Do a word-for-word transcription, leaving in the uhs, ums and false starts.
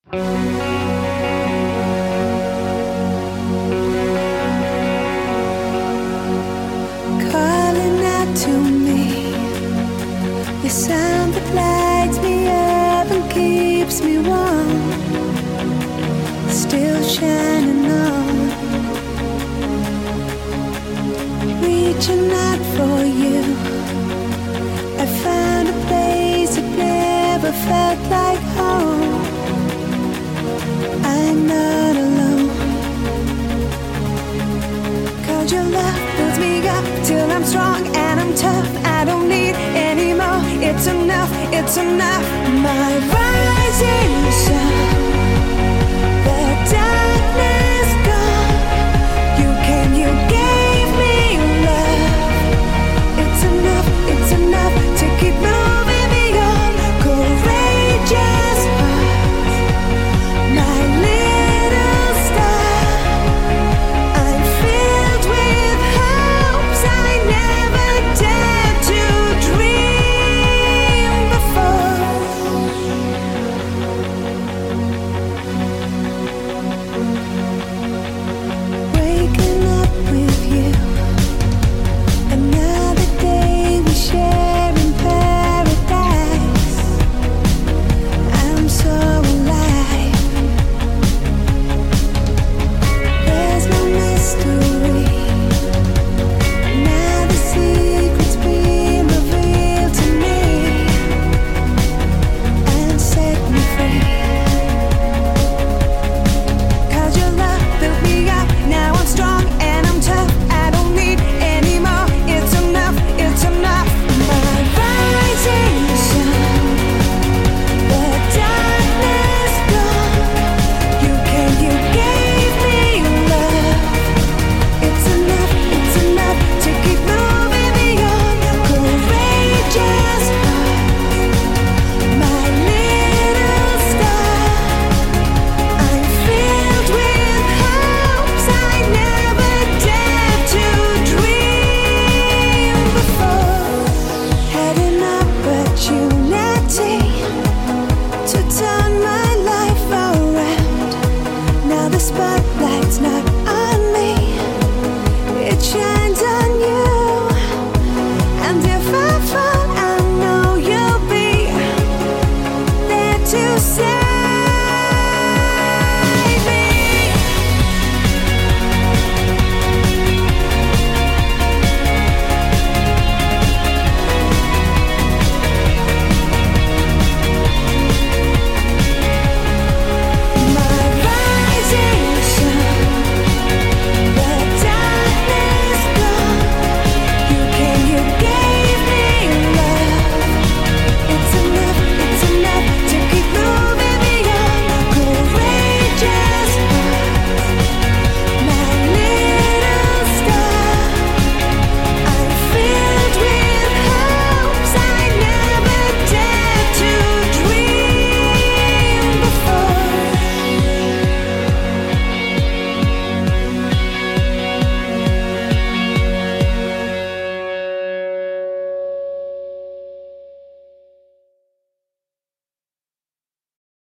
Calling out to me, the sound that lights me up and keeps me warm, still shining on, reaching out for you. I found a place that never felt like home. I'm not alone, 'cause your love builds me up till I'm strong and I'm tough. I don't need any more. It's enough, it's enough.